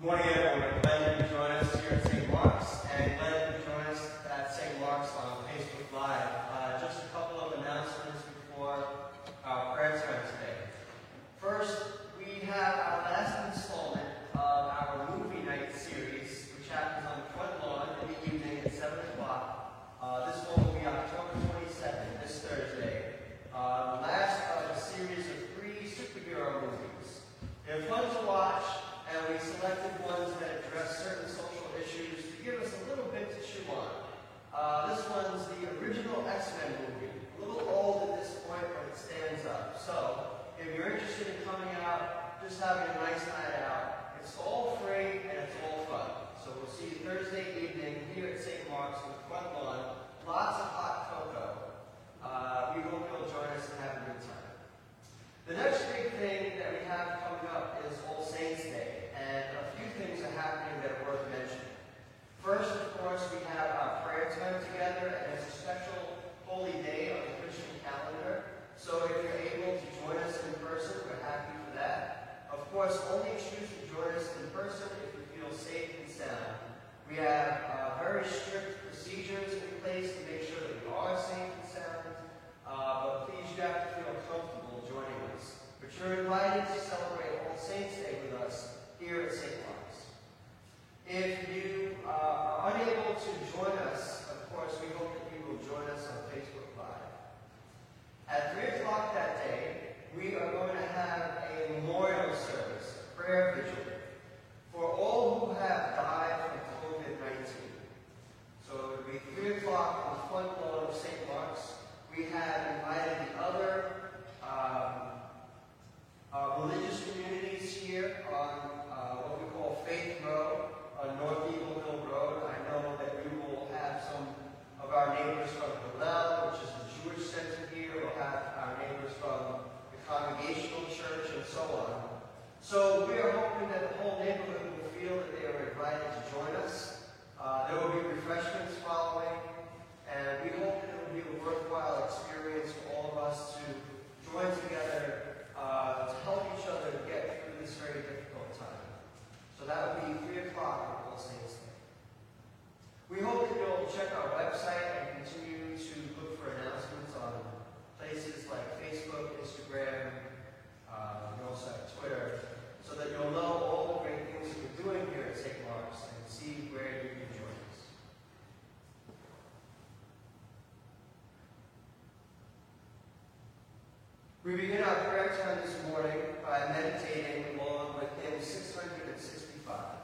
Morning, everyone. Glad you could join us here at St. Mark's, and glad you could join us at St. Mark's on Facebook Live. Just a couple of announcements before our prayer time today. First, we have our last installment of our movie night series, which happens on the front lawn in the evening at 7 o'clock. This one will be October 22nd, this Thursday. The last of a series of 3 superhero movies. They're fun to watch, and we selected ones that address certain social issues to give us a little bit to chew on. This one's the original X-Men movie. A little old at this point, but it stands up. So, if you're interested in coming out, just having a nice night out, it's all free and it's all fun. So we'll see you Thursday evening here at St. Mark's on the front lawn. Lots of hot cocoa. We hope you'll join us and have a good time. The next big thing that we have coming up is All Saints Day, and a few things are happening that are worth mentioning. First, of course, we have our prayer time together, and it's a special holy day on the Christian calendar. So if you're able to join us in person, we're happy for that. Of course, only choose to join us in person if you feel safe and sound. We have very strict procedures in place to make sure that we are safe and sound, but please, you have to feel comfortable joining us. But you're invited to celebrate All Saints Day with us here at St. Mark's. If you are unable to join us, of course, we hope that you will join us on Facebook Live. At 3 o'clock that day, we are going to have a memorial service, a prayer vigil, for all who have died from COVID-19. So it will be 3 o'clock on the front lawn of St. Mark's. We have invited the other religious communities here on what we call Faith Row on North Eagle Hill Road. I know that we will have some of our neighbors from Hillel, which is the Jewish center here. We'll have our neighbors from the Congregational Church and so on. So we are hoping that the whole neighborhood will feel that they are invited to join us. There will be refreshments following, and we hope that it will be a worthwhile experience for all of us to join together to help each other get through this very difficult time. So that will be 3 o'clock on All Saints Day. We hope that you'll check our website